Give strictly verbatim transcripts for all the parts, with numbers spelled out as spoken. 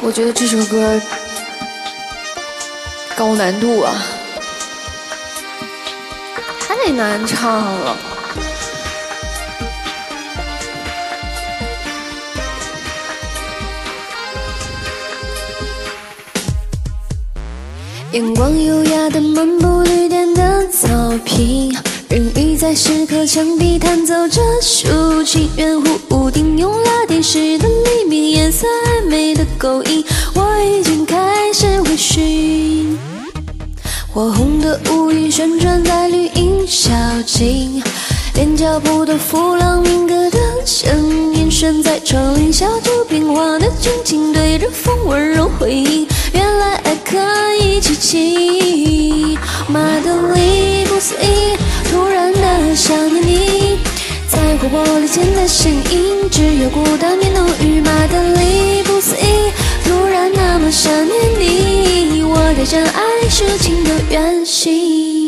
我觉得这首歌高难度啊，太难唱了。 阳光优雅的漫步绿点的草坪，人鱼在石刻墙壁弹奏着抒情，圆弧屋顶用拉丁式的黎明，颜色暧昧的勾引，我已经开始微醺。火红的乌云旋转在绿荫小径，连脚步都弗朗明哥的声音，身在窗棂小酒变化的剧情，对着风温柔回应，原来爱可以激起。马德里不思议，突然的想念你，在火玻璃前的身影，只有孤单面浓郁。马德里不思议，突然那么想念你，我带着爱抒情的远行。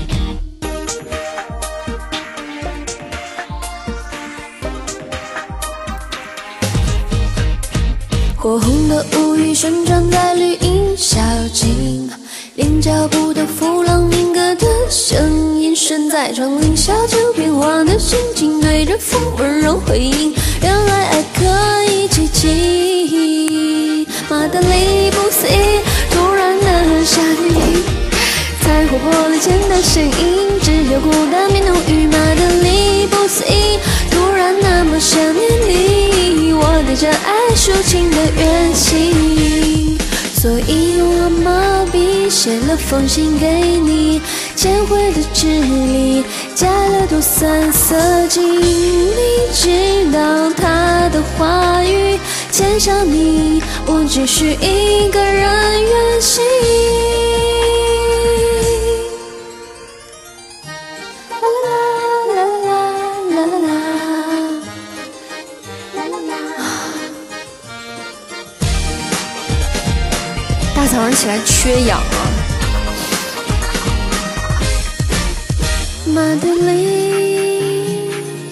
火红的乌云旋转在绿荫小径，连脚步都弗朗明哥的声音，身在窗棂小酒变化的心情，对着风温柔回应，原来爱可以激起。马德里不思议，突然的想念你，在火玻璃前的身影，只有孤单面浓郁。马德里不思议，突然那么想念你，我带着爱抒情的远行，所以用了毛笔写了封信给你，铅绘的纸里加了多酸涩精，你知道他的话语，签上你，我只需一个人远行。 大早上起来缺氧啊！ 马德里，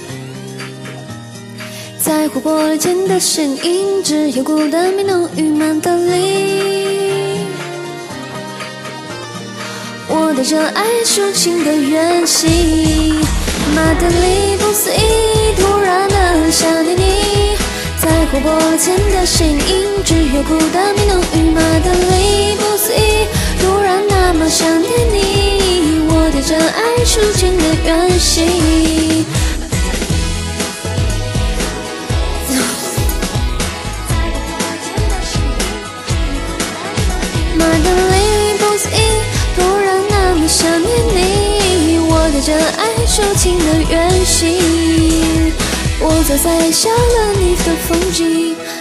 在火玻璃前的身影，只有孤单面浓郁。马德里，我带着爱抒情的远行。马德里不思议，突然的想念你，在火玻璃前的身影，只有孤单面浓郁。马德里不思议，突然那么想念你，我带着爱抒情的远行。马德里不思议，突然那么想念你，我带着爱抒情的远行。我走在小了你的风景。